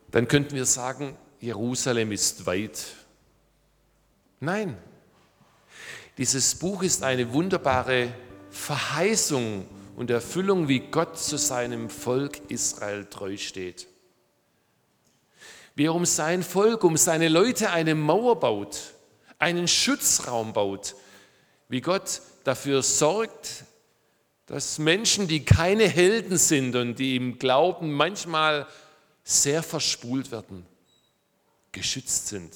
dann könnten wir sagen, Jerusalem ist weit. Nein, dieses Buch ist eine wunderbare Verheißung und Erfüllung, wie Gott zu seinem Volk Israel treu steht. Wie er um sein Volk, um seine Leute eine Mauer baut, einen Schutzraum baut, wie Gott dafür sorgt, dass Menschen, die keine Helden sind und die im Glauben manchmal sehr verspult werden, geschützt sind.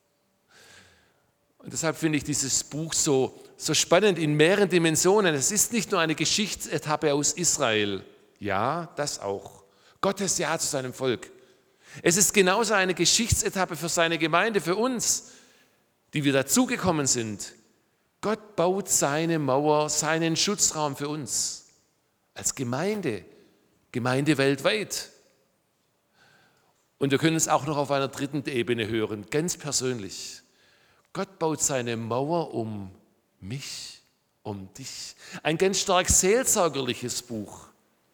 Und deshalb finde ich dieses Buch so spannend in mehreren Dimensionen. Es ist nicht nur eine Geschichtsetappe aus Israel. Ja, das auch. Gottes Ja zu seinem Volk. Es ist genauso eine Geschichtsetappe für seine Gemeinde, für uns, die wir dazugekommen sind. Gott baut seine Mauer, seinen Schutzraum für uns. Als Gemeinde weltweit. Und wir können es auch noch auf einer dritten Ebene hören, ganz persönlich. Gott baut seine Mauer um mich, um dich. Ein ganz stark seelsorgerliches Buch.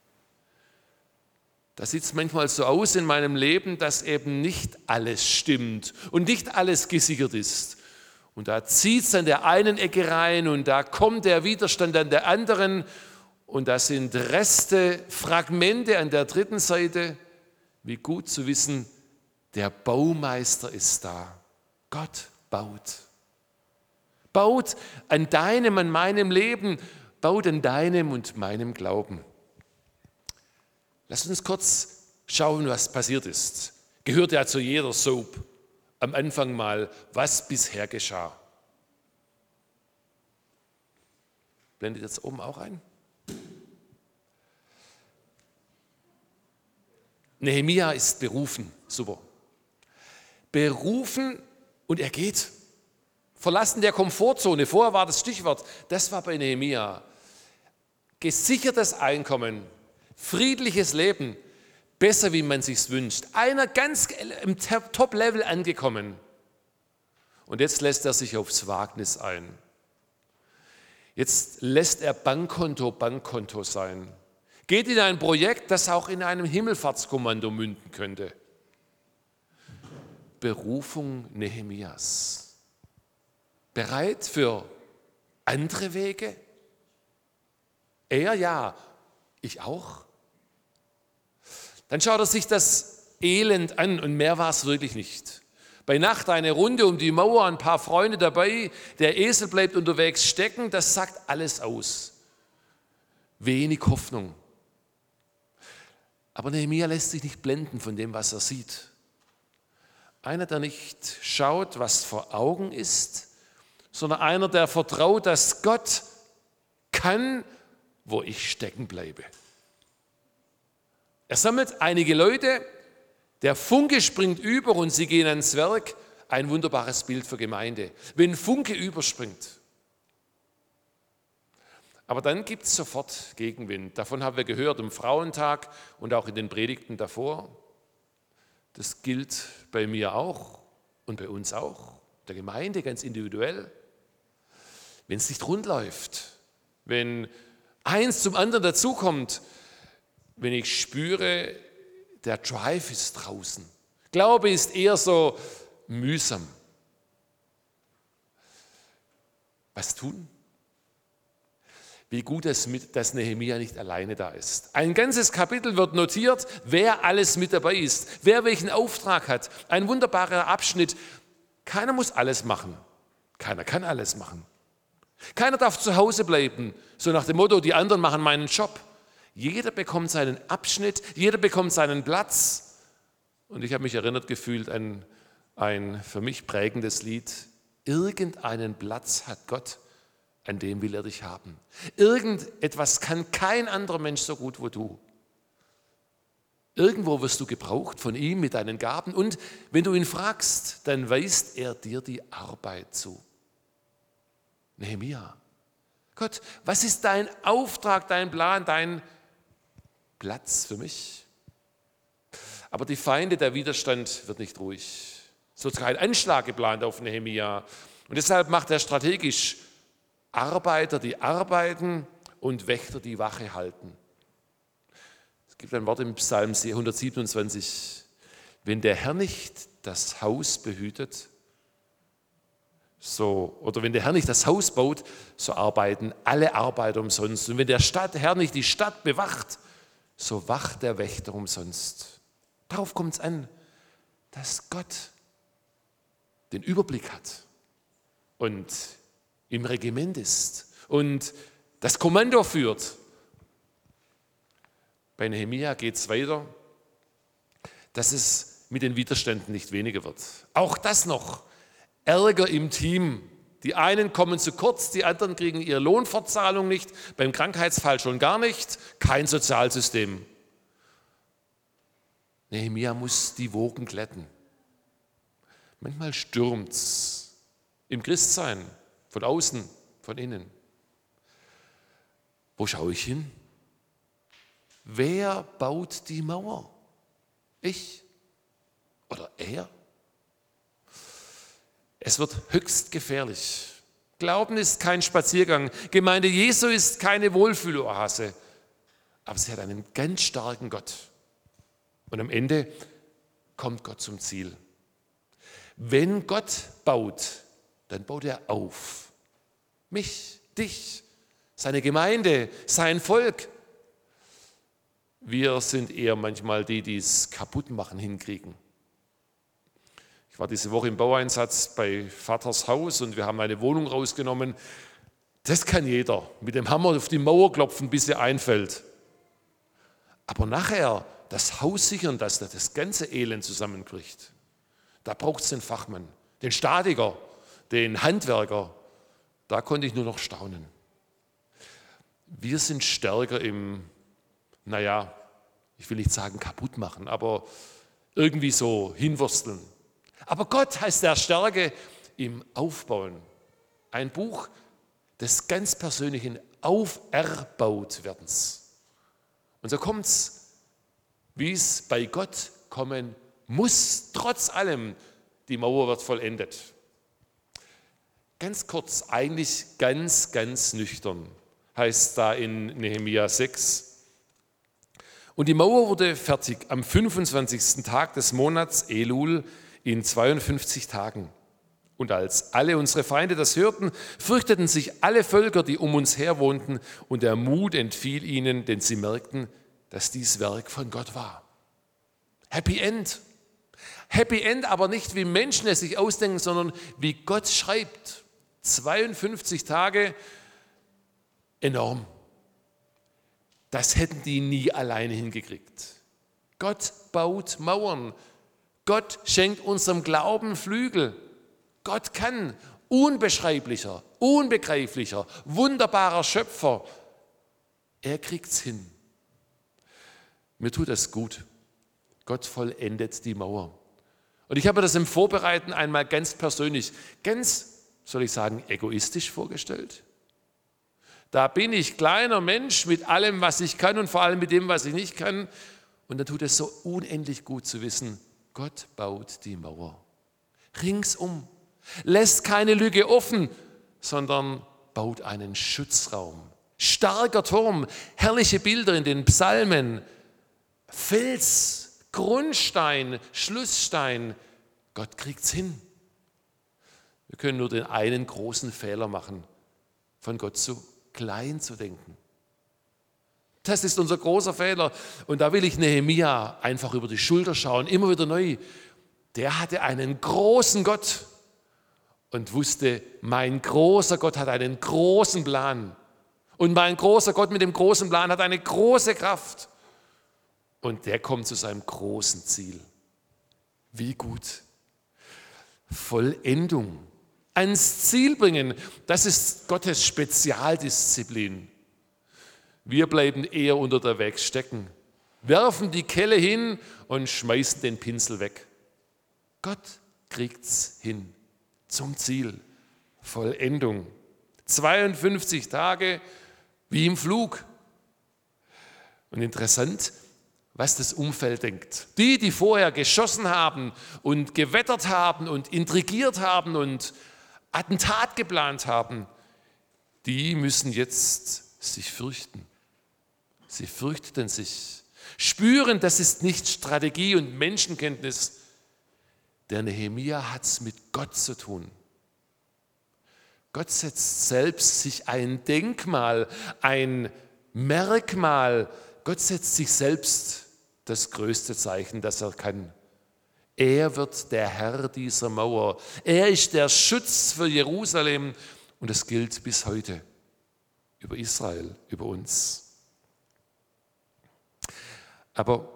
Das sieht manchmal so aus in meinem Leben, dass eben nicht alles stimmt und nicht alles gesichert ist. Und da zieht es an der einen Ecke rein und da kommt der Widerstand an der anderen und da sind Reste, Fragmente an der dritten Seite. Wie gut zu wissen, der Baumeister ist da. Gott baut. Baut an deinem, an meinem Leben, baut an deinem und meinem Glauben. Lass uns kurz schauen, was passiert ist. Gehört ja zu jeder Soap. Am Anfang mal, was bisher geschah. Blendet jetzt oben auch ein? Nehemia ist berufen. Super. Berufen und er geht. Verlassen der Komfortzone. Vorher war das Stichwort. Das war bei Nehemia. Gesichertes Einkommen. Friedliches Leben, besser wie man sich's wünscht. Einer ganz im Top-Level angekommen. Und jetzt lässt er sich aufs Wagnis ein. Jetzt lässt er Bankkonto sein. Geht in ein Projekt, das auch in einem Himmelfahrtskommando münden könnte. Berufung Nehemias. Bereit für andere Wege? Er ja, ich auch. Dann schaut er sich das Elend an und mehr war es wirklich nicht. Bei Nacht eine Runde um die Mauer, ein paar Freunde dabei, der Esel bleibt unterwegs stecken, das sagt alles aus. Wenig Hoffnung. Aber Nehemia lässt sich nicht blenden von dem, was er sieht. Einer, der nicht schaut, was vor Augen ist, sondern einer, der vertraut, dass Gott kann, wo ich stecken bleibe. Er sammelt einige Leute, der Funke springt über und sie gehen ans Werk. Ein wunderbares Bild für Gemeinde, wenn Funke überspringt. Aber dann gibt es sofort Gegenwind. Davon haben wir gehört am Frauentag und auch in den Predigten davor. Das gilt bei mir auch und bei uns auch, der Gemeinde ganz individuell. Wenn es nicht rund läuft, wenn eins zum anderen dazukommt, wenn ich spüre, der Drive ist draußen. Glaube ist eher so mühsam. Was tun? Wie gut, dass Nehemia nicht alleine da ist. Ein ganzes Kapitel wird notiert, wer alles mit dabei ist, wer welchen Auftrag hat. Ein wunderbarer Abschnitt. Keiner muss alles machen. Keiner kann alles machen. Keiner darf zu Hause bleiben, so nach dem Motto, die anderen machen meinen Job. Jeder bekommt seinen Abschnitt, jeder bekommt seinen Platz. Und ich habe mich erinnert gefühlt an ein für mich prägendes Lied. Irgendeinen Platz hat Gott, an dem will er dich haben. Irgendetwas kann kein anderer Mensch so gut wie du. Irgendwo wirst du gebraucht von ihm mit deinen Gaben. Und wenn du ihn fragst, dann weist er dir die Arbeit zu. Nehemia. Gott, was ist dein Auftrag, dein Plan, dein Platz für mich? Aber die Feinde, der Widerstand wird nicht ruhig. Sozusagen ein Anschlag geplant auf Nehemia. Und deshalb macht er strategisch Arbeiter, die arbeiten und Wächter, die Wache halten. Es gibt ein Wort im Psalm 127. wenn der Herr nicht das Haus behütet, oder wenn der Herr nicht das Haus baut, so arbeiten alle Arbeiter umsonst. Und wenn der Herr nicht die Stadt bewacht, so wacht der Wächter umsonst. Darauf kommt es an, dass Gott den Überblick hat und im Regiment ist und das Kommando führt. Bei Nehemia geht es weiter, dass es mit den Widerständen nicht weniger wird. Auch das noch. Ärger im Team. Die einen kommen zu kurz, die anderen kriegen ihre Lohnfortzahlung nicht, beim Krankheitsfall schon gar nicht, kein Sozialsystem. Nehemia muss die Wogen glätten. Manchmal stürmt es im Christsein, von außen, von innen. Wo schaue ich hin? Wer baut die Mauer? Ich oder er? Es wird höchst gefährlich. Glauben ist kein Spaziergang. Gemeinde Jesu ist keine Wohlfühloase. Aber sie hat einen ganz starken Gott. Und am Ende kommt Gott zum Ziel. Wenn Gott baut, dann baut er auf. Mich, dich, seine Gemeinde, sein Volk. Wir sind eher manchmal die es kaputt machen hinkriegen. Ich war diese Woche im Baueinsatz bei Vaters Haus und wir haben eine Wohnung rausgenommen. Das kann jeder, mit dem Hammer auf die Mauer klopfen, bis sie einfällt. Aber nachher das Haus sichern, dass das ganze Elend zusammenbricht. Da braucht es den Fachmann, den Statiker, den Handwerker. Da konnte ich nur noch staunen. Wir sind stärker im, ich will nicht sagen kaputt machen, aber irgendwie so hinwursteln. Aber Gott heißt der Stärke im Aufbauen. Ein Buch des ganz persönlichen Auferbautwerdens. Und so kommt es, wie es bei Gott kommen muss, trotz allem, die Mauer wird vollendet. Ganz kurz, eigentlich ganz, ganz nüchtern, heißt da in Nehemia 6. Und die Mauer wurde fertig am 25. Tag des Monats Elul in 52 Tagen. Und als alle unsere Feinde das hörten, fürchteten sich alle Völker, die um uns her wohnten, und der Mut entfiel ihnen, denn sie merkten, dass dies Werk von Gott war. Happy End. Happy End, aber nicht wie Menschen es sich ausdenken, sondern wie Gott schreibt. 52 Tage, enorm. Das hätten die nie alleine hingekriegt. Gott baut Mauern. Gott schenkt unserem Glauben Flügel. Gott kann unbeschreiblicher, unbegreiflicher, wunderbarer Schöpfer. Er kriegt's hin. Mir tut das gut. Gott vollendet die Mauer. Und ich habe mir das im Vorbereiten einmal ganz persönlich, soll ich sagen, egoistisch vorgestellt. Da bin ich kleiner Mensch mit allem, was ich kann und vor allem mit dem, was ich nicht kann. Und dann tut es so unendlich gut zu wissen, Gott baut die Mauer. Ringsum. Lässt keine Lücke offen, sondern baut einen Schutzraum. Starker Turm, herrliche Bilder in den Psalmen, Fels, Grundstein, Schlussstein. Gott kriegt's hin. Wir können nur den einen großen Fehler machen, von Gott zu klein zu denken. Das ist unser großer Fehler. Und da will ich Nehemia einfach über die Schulter schauen, immer wieder neu. Der hatte einen großen Gott und wusste, mein großer Gott hat einen großen Plan. Und mein großer Gott mit dem großen Plan hat eine große Kraft. Und der kommt zu seinem großen Ziel. Wie gut. Vollendung. Ans Ziel bringen, das ist Gottes Spezialdisziplin. Wir bleiben eher unter der Weg stecken, werfen die Kelle hin und schmeißen den Pinsel weg. Gott kriegt's hin zum Ziel. Vollendung. 52 Tage wie im Flug. Und interessant, was das Umfeld denkt. Die vorher geschossen haben und gewettert haben und intrigiert haben und Attentat geplant haben, die müssen jetzt sich fürchten. Sie fürchteten sich. Spüren, das ist nicht Strategie und Menschenkenntnis. Der Nehemia hat es mit Gott zu tun. Gott setzt selbst sich ein Denkmal, ein Merkmal. Gott setzt sich selbst das größte Zeichen, das er kann. Er wird der Herr dieser Mauer. Er ist der Schutz für Jerusalem und das gilt bis heute über Israel, über uns. Aber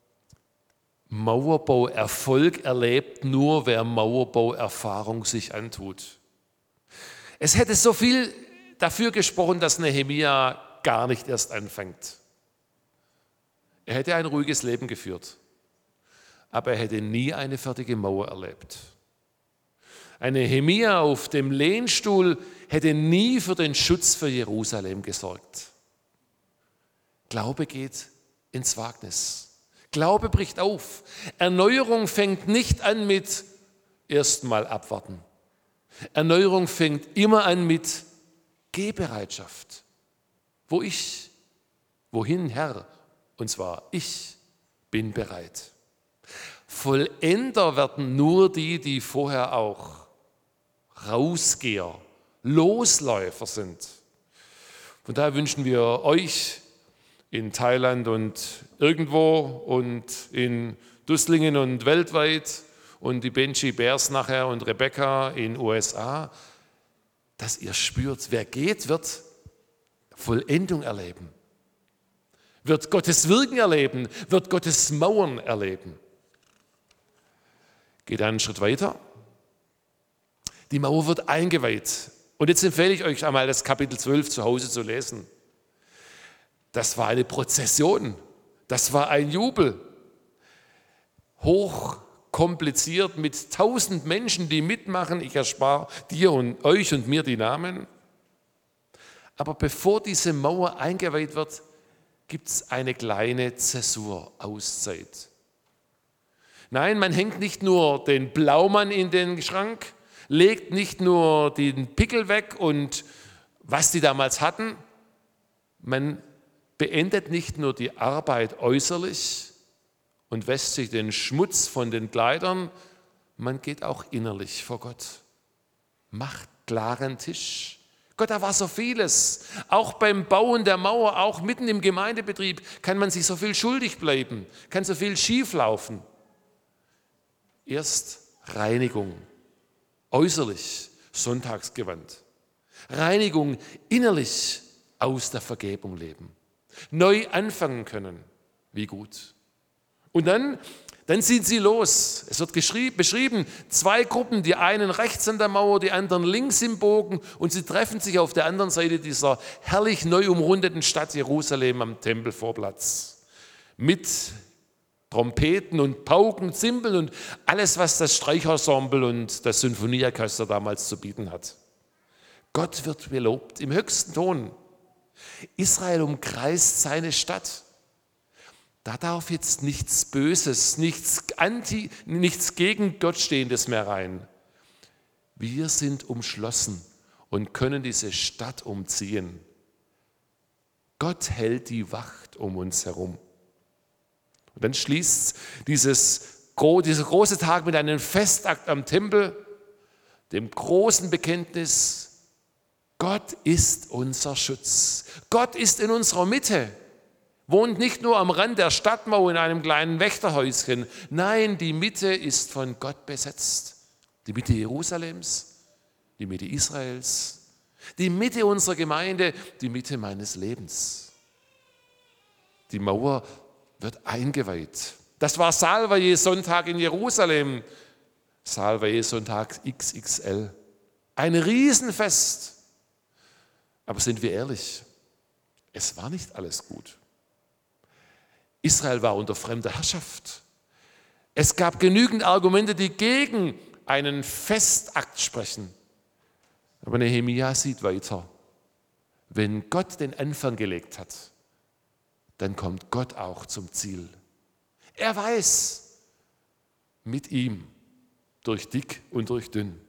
Mauerbauerfolg erlebt nur, wer Mauerbauerfahrung sich antut. Es hätte so viel dafür gesprochen, dass Nehemia gar nicht erst anfängt. Er hätte ein ruhiges Leben geführt, aber er hätte nie eine fertige Mauer erlebt. Ein Nehemia auf dem Lehnstuhl hätte nie für den Schutz für Jerusalem gesorgt. Glaube geht ins Wagnis. Glaube bricht auf. Erneuerung fängt nicht an mit erstmal abwarten. Erneuerung fängt immer an mit Gehbereitschaft. Wohin, Herr? Und zwar, ich bin bereit. Vollender werden nur die vorher auch Rausgeher, Losläufer sind. Von daher wünschen wir euch in Thailand und irgendwo und in Dusslingen und weltweit und die Benji Bears nachher und Rebecca in USA, dass ihr spürt, wer geht, wird Vollendung erleben, wird Gottes Wirken erleben, wird Gottes Mauern erleben. Geht einen Schritt weiter. Die Mauer wird eingeweiht. Und jetzt empfehle ich euch einmal, das Kapitel 12 zu Hause zu lesen. Das war eine Prozession, das war ein Jubel. Hochkompliziert mit 1000 Menschen, die mitmachen. Ich erspare dir und euch und mir die Namen. Aber bevor diese Mauer eingeweiht wird, gibt es eine kleine Zäsur, Auszeit. Nein, man hängt nicht nur den Blaumann in den Schrank, legt nicht nur den Pickel weg und was die damals hatten, man beendet nicht nur die Arbeit äußerlich und wäscht sich den Schmutz von den Kleidern, man geht auch innerlich vor Gott, macht klaren Tisch. Gott, da war so vieles. Auch beim Bauen der Mauer, auch mitten im Gemeindebetrieb kann man sich so viel schuldig bleiben, kann so viel schieflaufen. Erst Reinigung, äußerlich, Sonntagsgewand. Reinigung, innerlich aus der Vergebung leben. Neu anfangen können. Wie gut. Und dann ziehen sie los. Es wird beschrieben, 2 Gruppen, die einen rechts an der Mauer, die anderen links im Bogen und sie treffen sich auf der anderen Seite dieser herrlich neu umrundeten Stadt Jerusalem am Tempelvorplatz. Mit Trompeten und Pauken, Zimbeln und alles, was das Streicherensemble und das Sinfonieorchester damals zu bieten hat. Gott wird gelobt im höchsten Ton. Israel umkreist seine Stadt. Da darf jetzt nichts Böses, nichts gegen Gott Stehendes mehr rein. Wir sind umschlossen und können diese Stadt umziehen. Gott hält die Wacht um uns herum. Und dann schließt dieser große Tag mit einem Festakt am Tempel, dem großen Bekenntnis, Gott ist unser Schutz. Gott ist in unserer Mitte. Wohnt nicht nur am Rand der Stadtmauer in einem kleinen Wächterhäuschen. Nein, die Mitte ist von Gott besetzt. Die Mitte Jerusalems, die Mitte Israels, die Mitte unserer Gemeinde, die Mitte meines Lebens. Die Mauer wird eingeweiht. Das war Salvaje-Sonntag in Jerusalem. Salvaje-Sonntag XXL. Ein Riesenfest. Aber sind wir ehrlich, es war nicht alles gut. Israel war unter fremder Herrschaft. Es gab genügend Argumente, die gegen einen Festakt sprechen. Aber Nehemia sieht weiter. Wenn Gott den Anfang gelegt hat, dann kommt Gott auch zum Ziel. Er weiß, mit ihm, durch dick und durch dünn.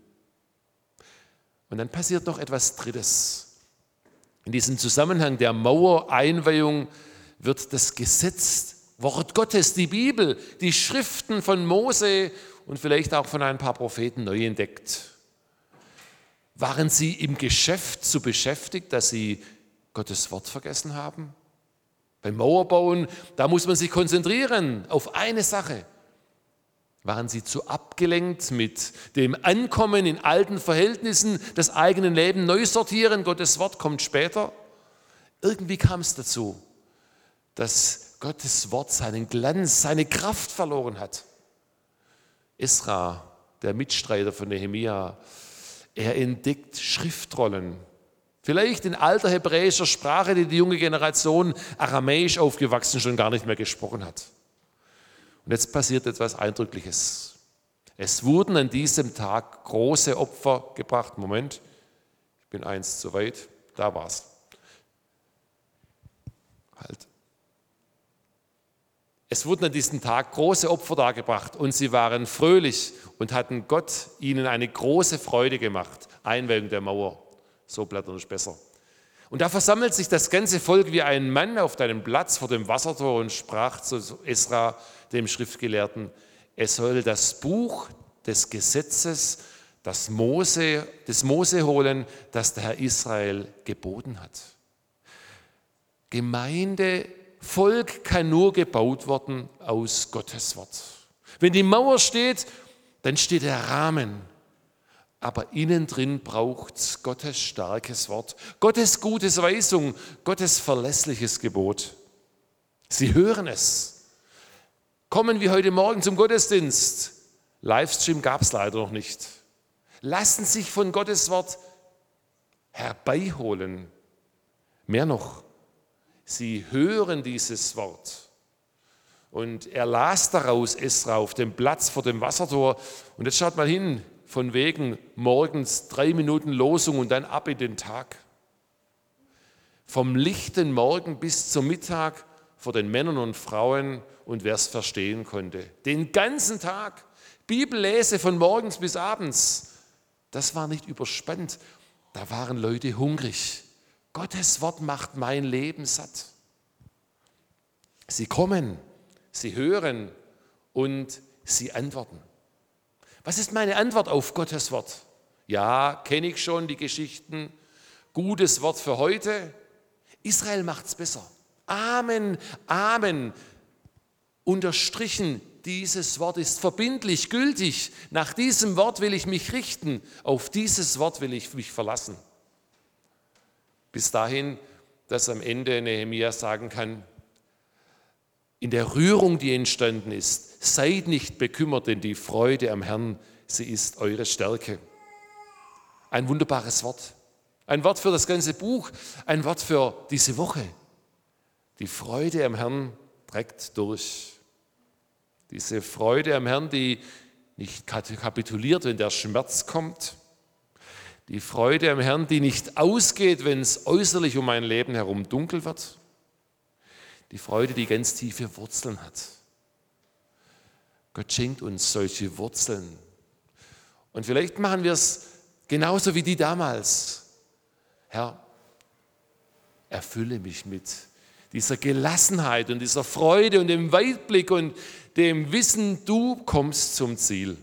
Und dann passiert noch etwas Drittes. In diesem Zusammenhang der Mauereinweihung wird das Gesetz Wort Gottes, die Bibel, die Schriften von Mose und vielleicht auch von ein paar Propheten neu entdeckt. Waren sie im Geschäft so beschäftigt, dass sie Gottes Wort vergessen haben? Beim Mauerbauen, da muss man sich konzentrieren auf eine Sache. Waren sie zu abgelenkt mit dem Ankommen in alten Verhältnissen, das eigene Leben neu sortieren, Gottes Wort kommt später? Irgendwie kam es dazu, dass Gottes Wort seinen Glanz, seine Kraft verloren hat. Esra, der Mitstreiter von Nehemia, er entdeckt Schriftrollen. Vielleicht in alter hebräischer Sprache, die junge Generation aramäisch aufgewachsen schon gar nicht mehr gesprochen hat. Und jetzt passiert etwas Eindrückliches. Es wurden an diesem Tag große Opfer gebracht. Moment, ich bin eins zu weit. Da war's. Halt. Es wurden an diesem Tag große Opfer dargebracht und sie waren fröhlich und hatten Gott ihnen eine große Freude gemacht. Einweihung der Mauer. So blättern ist besser. Und da versammelt sich das ganze Volk wie ein Mann auf einem Platz vor dem Wassertor und sprach zu Esra, dem Schriftgelehrten, es soll das Buch des Gesetzes, des Mose holen, das der Herr Israel geboten hat. Gemeinde, Volk kann nur gebaut werden aus Gottes Wort. Wenn die Mauer steht, dann steht der Rahmen. Aber innen drin braucht es Gottes starkes Wort, Gottes gutes Weisung, Gottes verlässliches Gebot. Sie hören es. Kommen wir heute Morgen zum Gottesdienst. Livestream gab es leider noch nicht. Lassen sich von Gottes Wort herbeiholen. Mehr noch, sie hören dieses Wort. Und er las daraus Esra auf dem Platz vor dem Wassertor. Und jetzt schaut mal hin, von wegen morgens 3 Minuten Losung und dann ab in den Tag. Vom lichten Morgen bis zum Mittag vor den Männern und Frauen und wer es verstehen konnte. Den ganzen Tag, Bibellese von morgens bis abends. Das war nicht überspannt, da waren Leute hungrig. Gottes Wort macht mein Leben satt. Sie kommen, sie hören und sie antworten. Was ist meine Antwort auf Gottes Wort? Ja, kenne ich schon die Geschichten. Gutes Wort für heute. Israel macht's besser. Amen, Amen. Unterstrichen, dieses Wort ist verbindlich, gültig. Nach diesem Wort will ich mich richten. Auf dieses Wort will ich mich verlassen. Bis dahin, dass am Ende Nehemia sagen kann, in der Rührung, die entstanden ist, seid nicht bekümmert, denn die Freude am Herrn, sie ist eure Stärke. Ein wunderbares Wort. Ein Wort für das ganze Buch, ein Wort für diese Woche. Die Freude am Herrn trägt durch. Diese Freude am Herrn, die nicht kapituliert, wenn der Schmerz kommt. Die Freude am Herrn, die nicht ausgeht, wenn es äußerlich um mein Leben herum dunkel wird. Die Freude, die ganz tiefe Wurzeln hat. Gott schenkt uns solche Wurzeln. Und vielleicht machen wir es genauso wie die damals. Herr, erfülle mich mit dieser Gelassenheit und dieser Freude und dem Weitblick und dem Wissen, du kommst zum Ziel.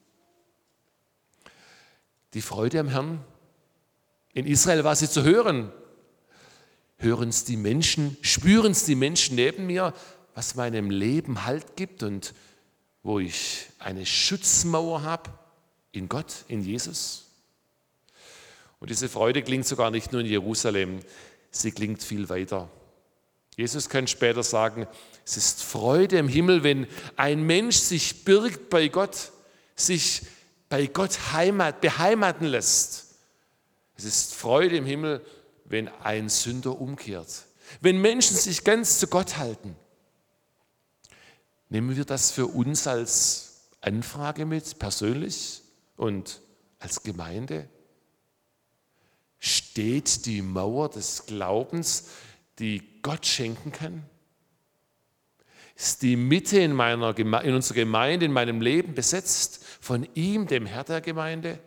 Die Freude am Herrn, in Israel war sie zu hören. Hören es die Menschen, spüren es die Menschen neben mir, was meinem Leben Halt gibt und wo ich eine Schutzmauer habe in Gott, in Jesus. Und diese Freude klingt sogar nicht nur in Jerusalem, sie klingt viel weiter. Jesus kann später sagen, es ist Freude im Himmel, wenn ein Mensch sich birgt bei Gott, sich bei Gott beheimaten lässt. Es ist Freude im Himmel, wenn ein Sünder umkehrt, wenn Menschen sich ganz zu Gott halten. Nehmen wir das für uns als Anfrage mit, persönlich und als Gemeinde? Steht die Mauer des Glaubens, die Gott schenken kann? Ist die Mitte in unserer Gemeinde, in meinem Leben besetzt von ihm, dem Herr der Gemeinde?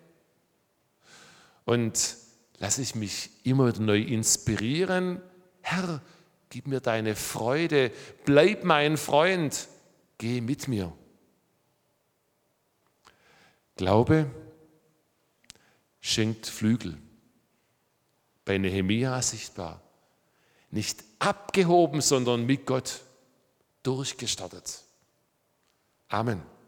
Und lasse ich mich immer wieder neu inspirieren. Herr, Gib mir deine Freude, bleib mein Freund, geh mit mir. Glaube schenkt Flügel. Bei Nehemia sichtbar. Nicht abgehoben, sondern mit Gott durchgestartet. Amen.